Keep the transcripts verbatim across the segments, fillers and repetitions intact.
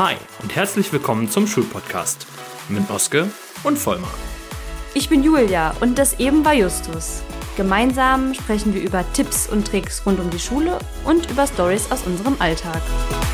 Hi und herzlich willkommen zum Schulpodcast mit Oske und Vollmar. Ich bin Julia und das eben war Justus. Gemeinsam sprechen wir über Tipps und Tricks rund um die Schule und über Storys aus unserem Alltag.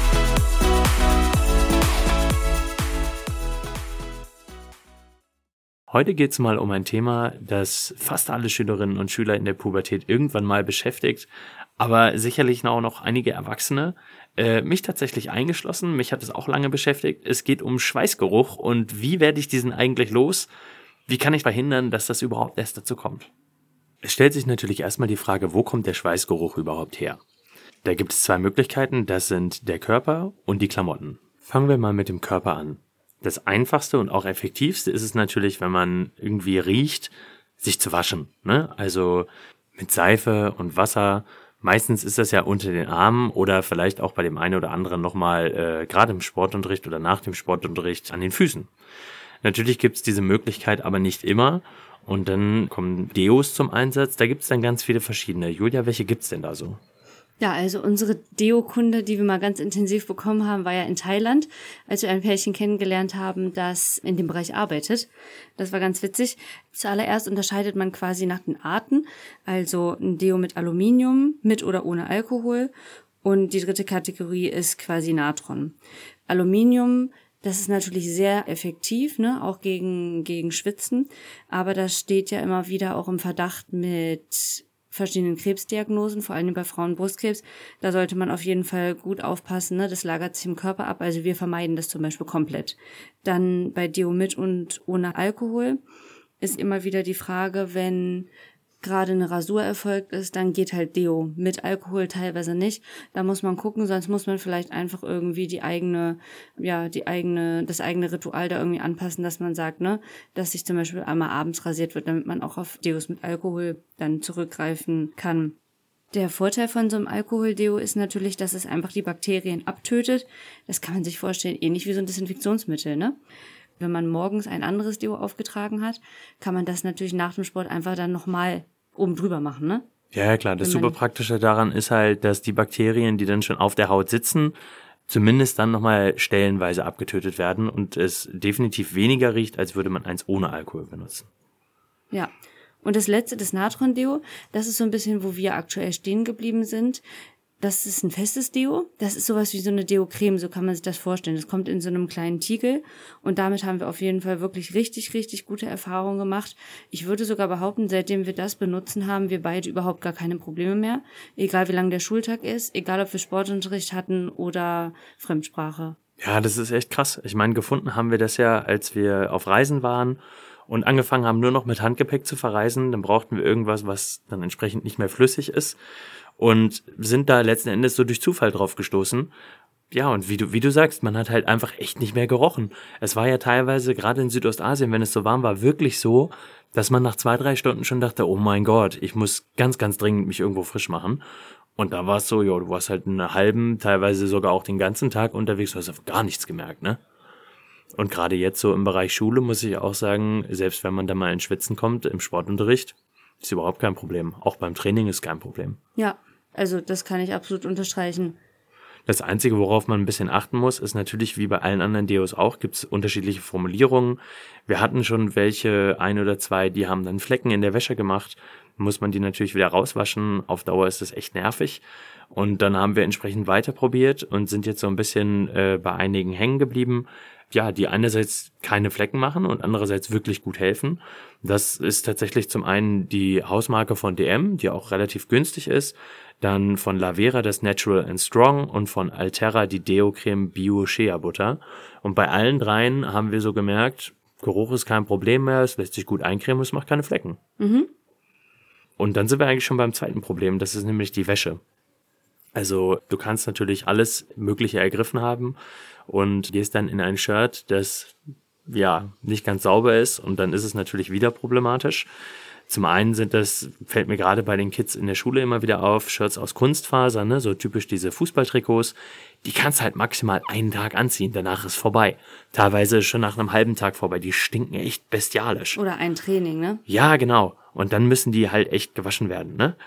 Heute geht es mal um ein Thema, das fast alle Schülerinnen und Schüler in der Pubertät irgendwann mal beschäftigt, aber sicherlich auch noch einige Erwachsene, äh, mich tatsächlich eingeschlossen, mich hat es auch lange beschäftigt. Es geht um Schweißgeruch und wie werde ich diesen eigentlich los? Wie kann ich verhindern, dass das überhaupt erst dazu kommt? Es stellt sich natürlich erstmal die Frage, wo kommt der Schweißgeruch überhaupt her? Da gibt es zwei Möglichkeiten, das sind der Körper und die Klamotten. Fangen wir mal mit dem Körper an. Das einfachste und auch effektivste ist es natürlich, wenn man irgendwie riecht, sich zu waschen, ne? Also mit Seife und Wasser. Meistens ist das ja unter den Armen oder vielleicht auch bei dem einen oder anderen nochmal äh, gerade im Sportunterricht oder nach dem Sportunterricht an den Füßen. Natürlich gibt es diese Möglichkeit aber nicht immer und dann kommen Deos zum Einsatz. Da gibt es dann ganz viele verschiedene. Julia, welche gibt's denn da so? Ja, also unsere Deo-Kunde, die wir mal ganz intensiv bekommen haben, war ja in Thailand, als wir ein Pärchen kennengelernt haben, das in dem Bereich arbeitet. Das war ganz witzig. Zuallererst unterscheidet man quasi nach den Arten, also ein Deo mit Aluminium, mit oder ohne Alkohol. Und die dritte Kategorie ist quasi Natron. Aluminium, das ist natürlich sehr effektiv, ne, auch gegen gegen Schwitzen, aber das steht ja immer wieder auch im Verdacht mit verschiedenen Krebsdiagnosen, vor allem bei Frauen Brustkrebs. Da sollte man auf jeden Fall gut aufpassen, ne? Das lagert sich im Körper ab, also wir vermeiden das zum Beispiel komplett. Dann bei Deo mit und ohne Alkohol ist immer wieder die Frage, wenn gerade eine Rasur erfolgt ist, dann geht halt Deo mit Alkohol teilweise nicht. Da muss man gucken, sonst muss man vielleicht einfach irgendwie die eigene, ja, die eigene, das eigene Ritual da irgendwie anpassen, dass man sagt, ne, dass sich zum Beispiel einmal abends rasiert wird, damit man auch auf Deos mit Alkohol dann zurückgreifen kann. Der Vorteil von so einem Alkohol-Deo ist natürlich, dass es einfach die Bakterien abtötet. Das kann man sich vorstellen, ähnlich wie so ein Desinfektionsmittel, ne? Wenn man morgens ein anderes Deo aufgetragen hat, kann man das natürlich nach dem Sport einfach dann nochmal oben drüber machen, ne? Ja, ja klar. Das super Praktische daran ist halt, dass die Bakterien, die dann schon auf der Haut sitzen, zumindest dann nochmal stellenweise abgetötet werden und es definitiv weniger riecht, als würde man eins ohne Alkohol benutzen. Ja. Und das letzte, das Natron-Deo, das ist so ein bisschen, wo wir aktuell stehen geblieben sind. Das ist ein festes Deo. Das ist sowas wie so eine Deo-Creme, so kann man sich das vorstellen. Das kommt in so einem kleinen Tiegel und damit haben wir auf jeden Fall wirklich richtig, richtig gute Erfahrungen gemacht. Ich würde sogar behaupten, seitdem wir das benutzen, haben wir beide überhaupt gar keine Probleme mehr. Egal wie lang der Schultag ist, egal ob wir Sportunterricht hatten oder Fremdsprache. Ja, das ist echt krass. Ich meine, gefunden haben wir das ja, als wir auf Reisen waren und angefangen haben, nur noch mit Handgepäck zu verreisen. Dann brauchten wir irgendwas, was dann entsprechend nicht mehr flüssig ist. Und sind da letzten Endes so durch Zufall drauf gestoßen. Ja, und wie du wie du sagst, man hat halt einfach echt nicht mehr gerochen. Es war ja teilweise, gerade in Südostasien, wenn es so warm war, wirklich so, dass man nach zwei, drei Stunden schon dachte, oh mein Gott, ich muss ganz, ganz dringend mich irgendwo frisch machen. Und da war es so, jo, du warst halt einen halben, teilweise sogar auch den ganzen Tag unterwegs, du hast auf gar nichts gemerkt, ne? Und gerade jetzt so im Bereich Schule muss ich auch sagen, selbst wenn man da mal ins Schwitzen kommt, im Sportunterricht, ist überhaupt kein Problem. Auch beim Training ist kein Problem. Ja, also das kann ich absolut unterstreichen. Das Einzige, worauf man ein bisschen achten muss, ist natürlich, wie bei allen anderen Deos auch, gibt es unterschiedliche Formulierungen. Wir hatten schon welche, ein oder zwei, die haben dann Flecken in der Wäsche gemacht. Muss man die natürlich wieder rauswaschen. Auf Dauer ist das echt nervig. Und dann haben wir entsprechend weiter probiert und sind jetzt so ein bisschen äh, bei einigen hängen geblieben. Ja, die einerseits keine Flecken machen und andererseits wirklich gut helfen. Das ist tatsächlich zum einen die Hausmarke von D M, die auch relativ günstig ist, dann von Lavera das Natural and Strong und von Alterra die Deo-Creme Bio Shea Butter. Und bei allen dreien haben wir so gemerkt, Geruch ist kein Problem mehr, es lässt sich gut eincremen, es macht keine Flecken. Mhm. Und dann sind wir eigentlich schon beim zweiten Problem, das ist nämlich die Wäsche. Also du kannst natürlich alles Mögliche ergriffen haben und gehst dann in ein Shirt, das ja nicht ganz sauber ist und dann ist es natürlich wieder problematisch. Zum einen sind das, fällt mir gerade bei den Kids in der Schule immer wieder auf, Shirts aus Kunstfaser, ne, so typisch diese Fußballtrikots, die kannst halt maximal einen Tag anziehen, danach ist vorbei. Teilweise schon nach einem halben Tag vorbei, die stinken echt bestialisch. Oder ein Training, ne? Ja, genau. Und dann müssen die halt echt gewaschen werden, ne?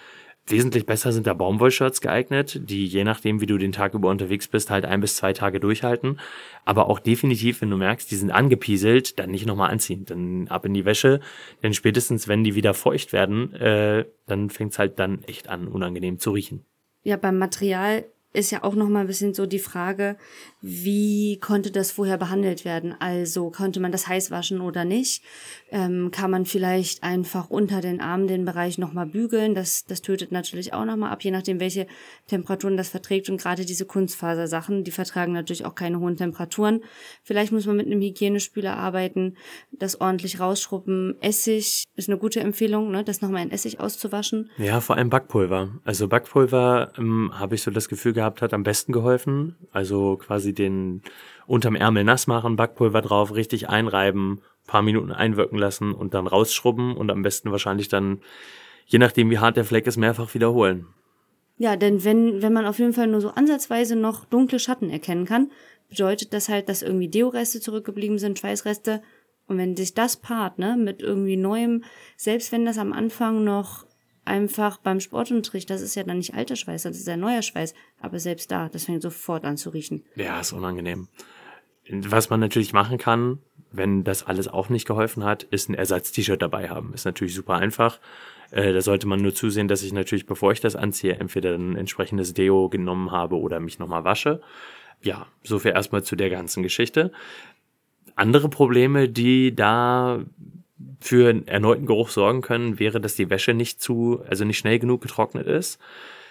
Wesentlich besser sind da Baumwollshirts geeignet, die je nachdem, wie du den Tag über unterwegs bist, halt ein bis zwei Tage durchhalten. Aber auch definitiv, wenn du merkst, die sind angepieselt, dann nicht nochmal anziehen. Dann ab in die Wäsche, denn spätestens, wenn die wieder feucht werden, äh, dann fängt's halt dann echt an, unangenehm zu riechen. Ja, beim Material ist ja auch noch mal ein bisschen so die Frage, wie konnte das vorher behandelt werden? Also konnte man das heiß waschen oder nicht? Ähm, kann man vielleicht einfach unter den Armen den Bereich noch mal bügeln? Das, das tötet natürlich auch noch mal ab, je nachdem, welche Temperaturen das verträgt. Und gerade diese Kunstfasersachen, die vertragen natürlich auch keine hohen Temperaturen. Vielleicht muss man mit einem Hygienespüler arbeiten, das ordentlich rausschrubben. Essig ist eine gute Empfehlung, ne, das noch mal in Essig auszuwaschen. Ja, vor allem Backpulver. Also Backpulver ähm, habe ich so das Gefühl gehabt, hat am besten geholfen. Also quasi den unterm Ärmel nass machen, Backpulver drauf, richtig einreiben, paar Minuten einwirken lassen und dann rausschrubben und am besten wahrscheinlich dann, je nachdem wie hart der Fleck ist, mehrfach wiederholen. Ja, denn wenn wenn man auf jeden Fall nur so ansatzweise noch dunkle Schatten erkennen kann, bedeutet das halt, dass irgendwie Deo-Reste zurückgeblieben sind, Schweißreste. Und wenn sich das paart, ne, mit irgendwie Neuem, selbst wenn das am Anfang noch einfach beim Sportunterricht, das ist ja dann nicht alter Schweiß, das ist ja neuer Schweiß, aber selbst da, das fängt sofort an zu riechen. Ja, ist unangenehm. Was man natürlich machen kann, wenn das alles auch nicht geholfen hat, ist ein Ersatz-T-Shirt dabei haben. Ist natürlich super einfach. Äh, da sollte man nur zusehen, dass ich natürlich, bevor ich das anziehe, entweder ein entsprechendes Deo genommen habe oder mich nochmal wasche. Ja, so viel erstmal zu der ganzen Geschichte. Andere Probleme, die da für einen erneuten Geruch sorgen können, wäre, dass die Wäsche nicht zu, also nicht schnell genug getrocknet ist.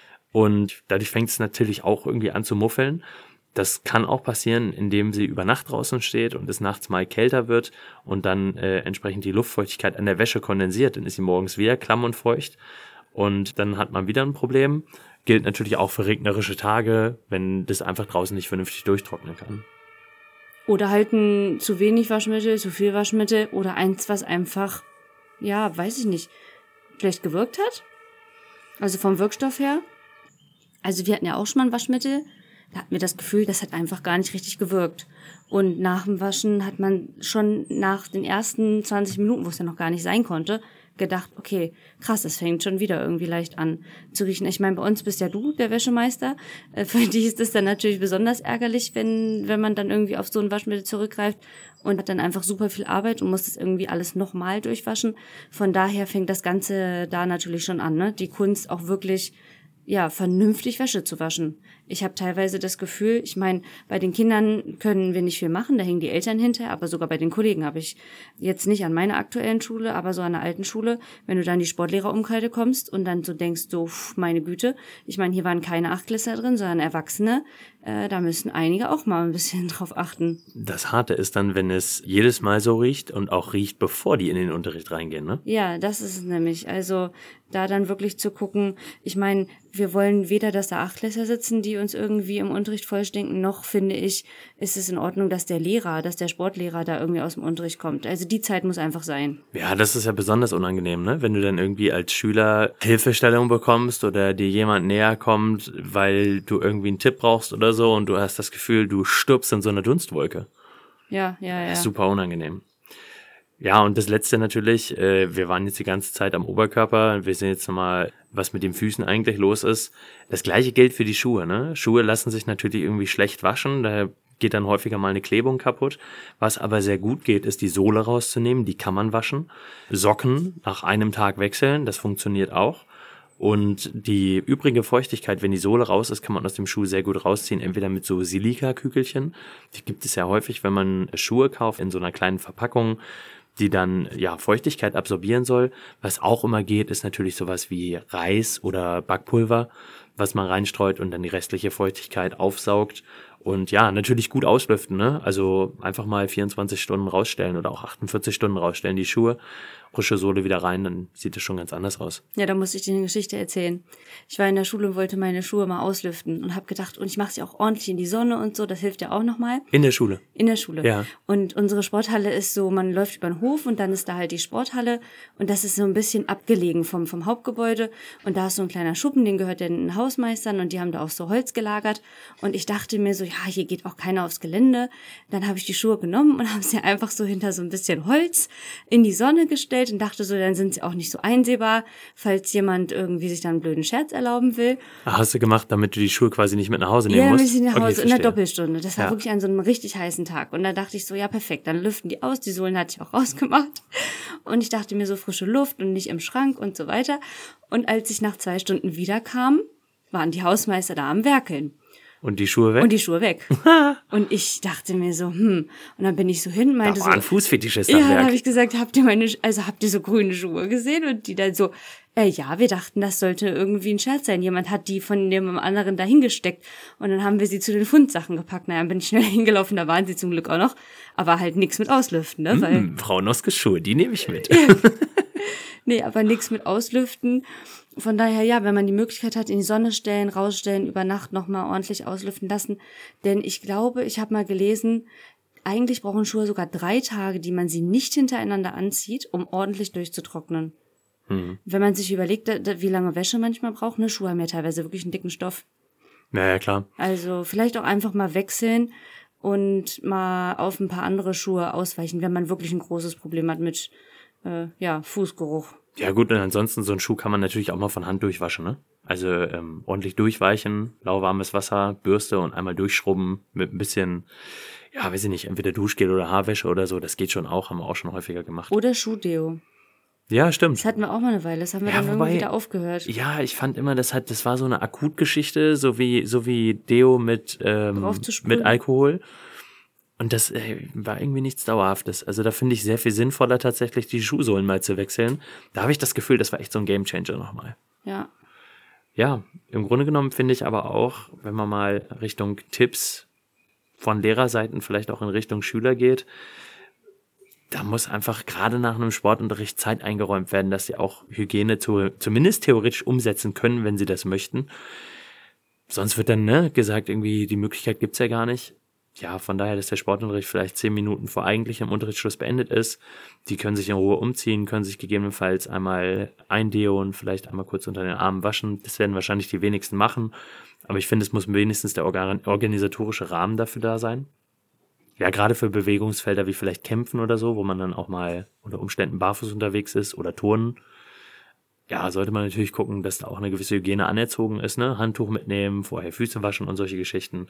Und dadurch fängt es natürlich auch irgendwie an zu muffeln. Das kann auch passieren, indem sie über Nacht draußen steht und es nachts mal kälter wird und dann äh, entsprechend die Luftfeuchtigkeit an der Wäsche kondensiert. Dann ist sie morgens wieder klamm und feucht und dann hat man wieder ein Problem. Gilt natürlich auch für regnerische Tage, wenn das einfach draußen nicht vernünftig durchtrocknen kann. Oder halt ein zu wenig Waschmittel, zu viel Waschmittel oder eins, was einfach, ja, weiß ich nicht, vielleicht gewirkt hat. Also vom Wirkstoff her. Also wir hatten ja auch schon mal ein Waschmittel, da hatten wir das Gefühl, das hat einfach gar nicht richtig gewirkt. Und nach dem Waschen hat man schon nach den ersten zwanzig Minuten, wo es ja noch gar nicht sein konnte, gedacht, okay, krass, es fängt schon wieder irgendwie leicht an zu riechen. Ich meine, bei uns bist ja du der Wäschemeister. Für dich ist es dann natürlich besonders ärgerlich, wenn wenn man dann irgendwie auf so ein Waschmittel zurückgreift und hat dann einfach super viel Arbeit und muss das irgendwie alles nochmal durchwaschen. Von daher fängt das Ganze da natürlich schon an, ne? Die Kunst auch wirklich, ja, vernünftig Wäsche zu waschen. Ich habe teilweise das Gefühl, ich meine, bei den Kindern können wir nicht viel machen, da hängen die Eltern hinter, aber sogar bei den Kollegen habe ich jetzt nicht an meiner aktuellen Schule, aber so an der alten Schule, wenn du dann in die Sportlehrerumkleide kommst und dann so denkst, so, pff, meine Güte, ich meine, hier waren keine Achtklässler drin, sondern Erwachsene, äh, da müssen einige auch mal ein bisschen drauf achten. Das Harte ist dann, wenn es jedes Mal so riecht und auch riecht, bevor die in den Unterricht reingehen, ne? Ja, das ist es nämlich. Also da dann wirklich zu gucken, ich meine, wir wollen weder, dass da Achtklässler sitzen, die uns irgendwie im Unterricht vollstinken, noch finde ich, ist es in Ordnung, dass der Lehrer, dass der Sportlehrer da irgendwie aus dem Unterricht kommt. Also die Zeit muss einfach sein. Ja, das ist ja besonders unangenehm, ne? Wenn du dann irgendwie als Schüler Hilfestellung bekommst oder dir jemand näher kommt, weil du irgendwie einen Tipp brauchst oder so und du hast das Gefühl, du stirbst in so einer Dunstwolke. Ja, ja, ja. Super unangenehm. Ja, und das Letzte natürlich, äh, wir waren jetzt die ganze Zeit am Oberkörper, wir sehen jetzt nochmal, was mit den Füßen eigentlich los ist. Das Gleiche gilt für die Schuhe, ne? Schuhe lassen sich natürlich irgendwie schlecht waschen, da geht dann häufiger mal eine Klebung kaputt. Was aber sehr gut geht, ist die Sohle rauszunehmen, die kann man waschen. Socken nach einem Tag wechseln, das funktioniert auch. Und die übrige Feuchtigkeit, wenn die Sohle raus ist, kann man aus dem Schuh sehr gut rausziehen, entweder mit so Silikakügelchen. Die gibt es ja häufig, wenn man Schuhe kauft in so einer kleinen Verpackung, die dann ja Feuchtigkeit absorbieren soll. Was auch immer geht, ist natürlich sowas wie Reis oder Backpulver, was man reinstreut und dann die restliche Feuchtigkeit aufsaugt. Und ja, natürlich gut auslüften, ne? Also einfach mal vierundzwanzig Stunden rausstellen oder auch achtundvierzig Stunden rausstellen die Schuhe, frische Sohle wieder rein, dann sieht es schon ganz anders aus. Ja, da muss ich dir eine Geschichte erzählen. Ich war in der Schule und wollte meine Schuhe mal auslüften und habe gedacht, und ich mache sie auch ordentlich in die Sonne und so, das hilft ja auch nochmal. In der Schule? In der Schule. Ja. Und unsere Sporthalle ist so, man läuft über den Hof und dann ist da halt die Sporthalle und das ist so ein bisschen abgelegen vom vom Hauptgebäude und da ist so ein kleiner Schuppen, den gehört den Hausmeistern und die haben da auch so Holz gelagert und ich dachte mir so, ja, hier geht auch keiner aufs Gelände. Dann habe ich die Schuhe genommen und habe sie einfach so hinter so ein bisschen Holz in die Sonne gestellt und dachte so, dann sind sie auch nicht so einsehbar, falls jemand irgendwie sich dann einen blöden Scherz erlauben will. Ach, hast du gemacht, damit du die Schuhe quasi nicht mit nach Hause nehmen ja, musst? Ja, ein bisschen nach Hause, okay, in der Doppelstunde. Das war ja. wirklich an so einem richtig heißen Tag. Und da dachte ich so, ja perfekt, dann lüften die aus, die Sohlen hatte ich auch rausgemacht. Und ich dachte mir so, frische Luft und nicht im Schrank und so weiter. Und als ich nach zwei Stunden wiederkam, waren die Hausmeister da am Werkeln. Und die Schuhe weg? Und die Schuhe weg. Und ich dachte mir so, hm. Und dann bin ich so hin, meinte da so. war ein Fußfetischist ja, am Werk. dann habe ich gesagt, habt ihr meine, also habt ihr so grüne Schuhe gesehen? Und die dann so, äh, ja, wir dachten, das sollte irgendwie ein Scherz sein. Jemand hat die von dem anderen da hingesteckt. Und dann haben wir sie zu den Fundsachen gepackt. Naja, dann bin ich schnell hingelaufen, da waren sie zum Glück auch noch. Aber halt nichts mit Auslüften, ne? Weil, hm, Frau Noskes Schuhe, die nehme ich mit. nee, aber nichts mit Auslüften. Von daher, ja, wenn man die Möglichkeit hat, in die Sonne stellen, rausstellen, über Nacht nochmal ordentlich auslüften lassen. Denn ich glaube, ich habe mal gelesen, eigentlich brauchen Schuhe sogar drei Tage, die man sie nicht hintereinander anzieht, um ordentlich durchzutrocknen. Mhm. Wenn man sich überlegt, wie lange Wäsche manchmal braucht, ne, Schuhe haben ja teilweise wirklich einen dicken Stoff. Ja, ja, klar. Also vielleicht auch einfach mal wechseln und mal auf ein paar andere Schuhe ausweichen, wenn man wirklich ein großes Problem hat mit äh, ja, Fußgeruch. Ja gut, und ansonsten so einen Schuh kann man natürlich auch mal von Hand durchwaschen, ne? Also ähm, ordentlich durchweichen, lauwarmes Wasser, Bürste und einmal durchschrubben mit ein bisschen, ja, weiß ich nicht, entweder Duschgel oder Haarwäsche oder so, das geht schon auch, haben wir auch schon häufiger gemacht. Oder Schuhdeo. Ja, stimmt. Das hatten wir auch mal eine Weile, das haben wir ja, dann wobei, irgendwie wieder aufgehört. Ja, ich fand immer, das hat, das war so eine Akutgeschichte, so wie, so wie Deo mit, ähm, mit Alkohol. Und das äh, war irgendwie nichts Dauerhaftes. Also da finde ich sehr viel sinnvoller, tatsächlich die Schuhsohlen mal zu wechseln. Da habe ich das Gefühl, das war echt so ein Gamechanger nochmal. Ja. Ja, im Grunde genommen finde ich aber auch, wenn man mal Richtung Tipps von Lehrerseiten, vielleicht auch in Richtung Schüler geht, da muss einfach gerade nach einem Sportunterricht Zeit eingeräumt werden, dass sie auch Hygiene zu, zumindest theoretisch umsetzen können, wenn sie das möchten. Sonst wird dann ne, gesagt, irgendwie die Möglichkeit gibt's ja gar nicht. Ja, von daher, dass der Sportunterricht vielleicht zehn Minuten vor eigentlichem Unterrichtsschluss beendet ist. Die können sich in Ruhe umziehen, können sich gegebenenfalls einmal eindeoen, vielleicht einmal kurz unter den Armen waschen. Das werden wahrscheinlich die wenigsten machen. Aber ich finde, es muss wenigstens der organisatorische Rahmen dafür da sein. Ja, gerade für Bewegungsfelder wie vielleicht Kämpfen oder so, wo man dann auch mal unter Umständen barfuß unterwegs ist oder Turnen. Ja, sollte man natürlich gucken, dass da auch eine gewisse Hygiene anerzogen ist, ne? Handtuch mitnehmen, vorher Füße waschen und solche Geschichten.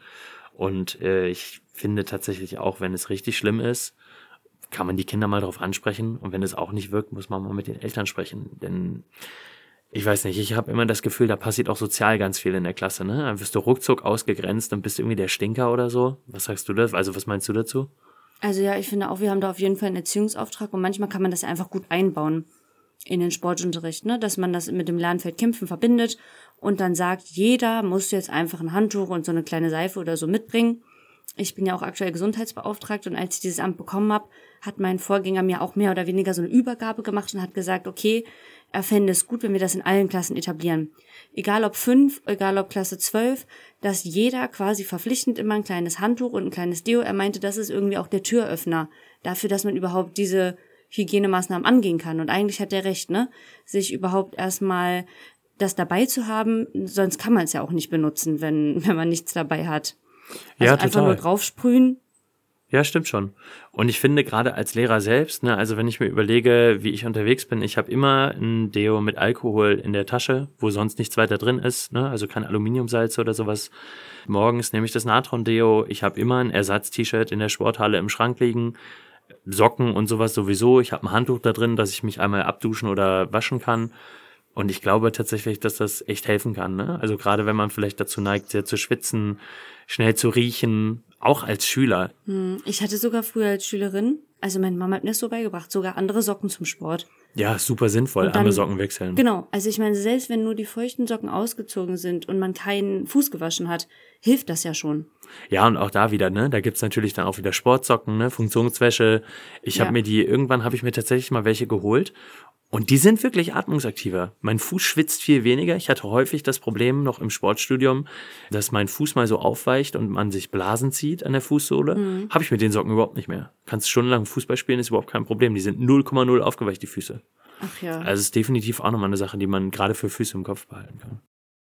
Und äh, ich finde tatsächlich auch, wenn es richtig schlimm ist, kann man die Kinder mal drauf ansprechen. Und wenn es auch nicht wirkt, muss man mal mit den Eltern sprechen. Denn ich weiß nicht, ich habe immer das Gefühl, da passiert auch sozial ganz viel in der Klasse, ne? Dann wirst du ruckzuck ausgegrenzt und bist irgendwie der Stinker oder so. Was sagst du da? Also was meinst du dazu? Also ja, ich finde auch, wir haben da auf jeden Fall einen Erziehungsauftrag und manchmal kann man das einfach gut einbauen in den Sportunterricht, ne, dass man das mit dem Lernfeld Kämpfen verbindet und dann sagt, jeder muss jetzt einfach ein Handtuch und so eine kleine Seife oder so mitbringen. Ich bin ja auch aktuell Gesundheitsbeauftragte und als ich dieses Amt bekommen habe, hat mein Vorgänger mir auch mehr oder weniger so eine Übergabe gemacht und hat gesagt, okay, er fände es gut, wenn wir das in allen Klassen etablieren. Egal ob fünf, egal ob Klasse zwölf, dass jeder quasi verpflichtend immer ein kleines Handtuch und ein kleines Deo. Er meinte, das ist irgendwie auch der Türöffner dafür, dass man überhaupt diese Hygienemaßnahmen angehen kann. Und eigentlich hat er recht, ne? Sich überhaupt erstmal das dabei zu haben, sonst kann man es ja auch nicht benutzen, wenn wenn man nichts dabei hat. Also ja, einfach total. nur draufsprühen. Ja, stimmt schon. Und ich finde gerade als Lehrer selbst, ne, also wenn ich mir überlege, wie ich unterwegs bin, ich habe immer ein Deo mit Alkohol in der Tasche, wo sonst nichts weiter drin ist, ne, also kein Aluminiumsalz oder sowas. Morgens nehme ich das Natron-Deo, ich habe immer ein Ersatz-T-Shirt in der Sporthalle im Schrank liegen, Socken und sowas sowieso. Ich habe ein Handtuch da drin, dass ich mich einmal abduschen oder waschen kann. Und ich glaube tatsächlich, dass das echt helfen kann, ne? Also gerade wenn man vielleicht dazu neigt, sehr zu schwitzen, schnell zu riechen, auch als Schüler. Ich hatte sogar früher als Schülerin, also meine Mama hat mir das so beigebracht, sogar andere Socken zum Sport. Ja, super sinnvoll, dann, andere Socken wechseln. Genau, also ich meine, selbst wenn nur die feuchten Socken ausgezogen sind und man keinen Fuß gewaschen hat, hilft das ja schon. Ja, und auch da wieder, ne, da gibt's natürlich dann auch wieder Sportsocken, ne, Funktionswäsche. Ich Ja. habe mir die, irgendwann habe ich mir tatsächlich mal welche geholt und die sind wirklich atmungsaktiver. Mein Fuß schwitzt viel weniger. Ich hatte häufig das Problem noch im Sportstudium, dass mein Fuß mal so aufweicht und man sich Blasen zieht an der Fußsohle. Mhm. Habe ich mit den Socken überhaupt nicht mehr. Kannst stundenlang Fußball spielen, ist überhaupt kein Problem. Die sind null Komma null aufgeweicht, die Füße. Ach ja. Also es ist definitiv auch nochmal eine Sache, die man gerade für Füße im Kopf behalten kann.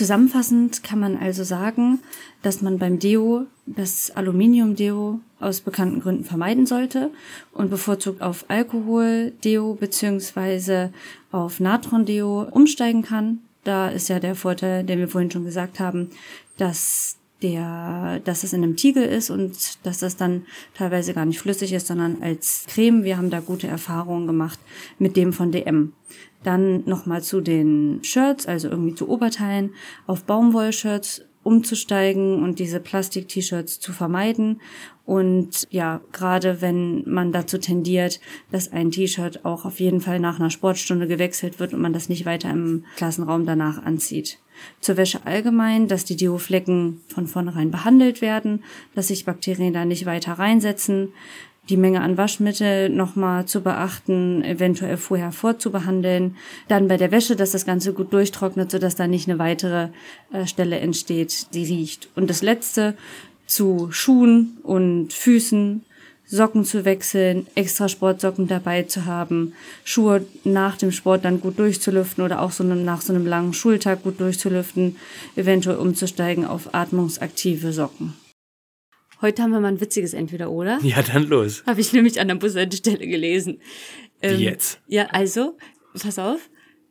Zusammenfassend kann man also sagen, dass man beim Deo das Aluminium-Deo aus bekannten Gründen vermeiden sollte und bevorzugt auf Alkohol-Deo beziehungsweise auf Natron-Deo umsteigen kann. Da ist ja der Vorteil, den wir vorhin schon gesagt haben, dass der, dass es in einem Tiegel ist und dass das dann teilweise gar nicht flüssig ist, sondern als Creme. Wir haben da gute Erfahrungen gemacht mit dem von D M. Dann nochmal zu den Shirts, also irgendwie zu Oberteilen, auf Baumwoll-Shirts umzusteigen und diese Plastik-T-Shirts zu vermeiden. Und ja, gerade wenn man dazu tendiert, dass ein T-Shirt auch auf jeden Fall nach einer Sportstunde gewechselt wird und man das nicht weiter im Klassenraum danach anzieht. Zur Wäsche allgemein, dass die Deo-Flecken von vornherein behandelt werden, dass sich Bakterien da nicht weiter reinsetzen. Die Menge an Waschmittel nochmal zu beachten, eventuell vorher vorzubehandeln. Dann bei der Wäsche, dass das Ganze gut durchtrocknet, sodass da nicht eine weitere äh, Stelle entsteht, die riecht. Und das Letzte, zu Schuhen und Füßen, Socken zu wechseln, extra Sportsocken dabei zu haben, Schuhe nach dem Sport dann gut durchzulüften oder auch so nach so einem langen Schultag gut durchzulüften, eventuell umzusteigen auf atmungsaktive Socken. Heute haben wir mal ein witziges Entweder-Oder. Ja, dann los. Habe ich nämlich an der Bushaltestelle gelesen. Ähm, Wie jetzt? Ja, also, pass auf.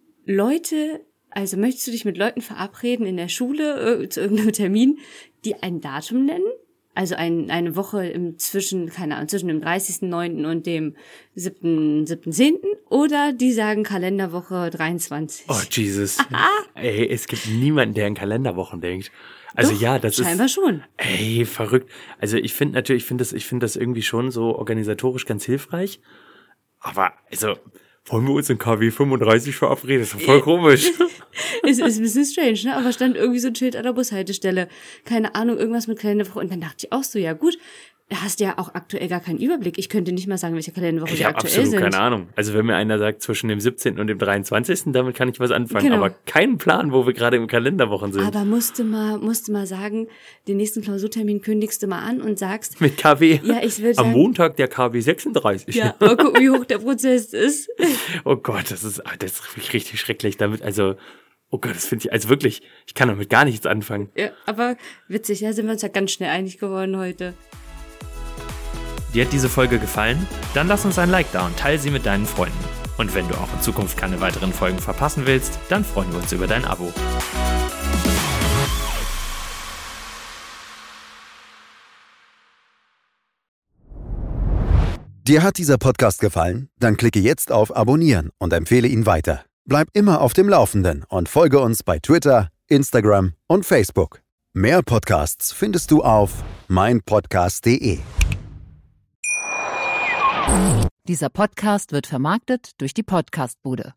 Leute, also möchtest du dich mit Leuten verabreden in der Schule äh, zu irgendeinem Termin, die ein Datum nennen? Also ein, eine Woche im zwischen, keine Ahnung, zwischen dem dreißigsten neunten und dem siebten zehnten Oder die sagen Kalenderwoche dreiundzwanzig. Oh, Jesus. Ey, es gibt niemanden, der an Kalenderwochen denkt. Also Doch, ja, das scheinbar ist schon. Ey, verrückt. Also ich finde natürlich, ich finde das, ich finde das irgendwie schon so organisatorisch ganz hilfreich. Aber also wollen wir uns in K W fünfunddreißig verabreden? Das ist voll komisch. Es ist ein bisschen strange, ne? Aber stand irgendwie so ein Schild an der Bushaltestelle. Keine Ahnung, irgendwas mit Kalenderwoche. Und dann dachte ich auch so, ja gut, hast ja auch aktuell gar keinen Überblick. Ich könnte nicht mal sagen, welche Kalenderwoche ich aktuell sind. Ich habe absolut sind. keine Ahnung. Also wenn mir einer sagt, zwischen dem siebzehnten und dem dreiundzwanzigsten damit kann ich was anfangen. Genau. Aber keinen Plan, wo wir gerade im Kalenderwochen sind. Aber musste mal, musste mal sagen, den nächsten Klausurtermin kündigst du mal an und sagst. Mit K W? Ja, ich will Am sagen, Montag der K W sechsunddreißig. Ja, mal gucken, wie hoch der Prozess ist. Oh Gott, das ist, das ist wirklich richtig schrecklich. Damit, also, oh Gott, das finde ich, also wirklich, ich kann damit gar nichts anfangen. Ja, aber witzig, ja, sind wir uns ja ganz schnell einig geworden heute. Dir hat diese Folge gefallen? Dann lass uns ein Like da und teile sie mit deinen Freunden. Und wenn du auch in Zukunft keine weiteren Folgen verpassen willst, dann freuen wir uns über dein Abo. Dir hat dieser Podcast gefallen? Dann klicke jetzt auf Abonnieren und empfehle ihn weiter. Bleib immer auf dem Laufenden und folge uns bei Twitter, Instagram und Facebook. Mehr Podcasts findest du auf meinpodcast punkt de. Dieser Podcast wird vermarktet durch die Podcast-Bude.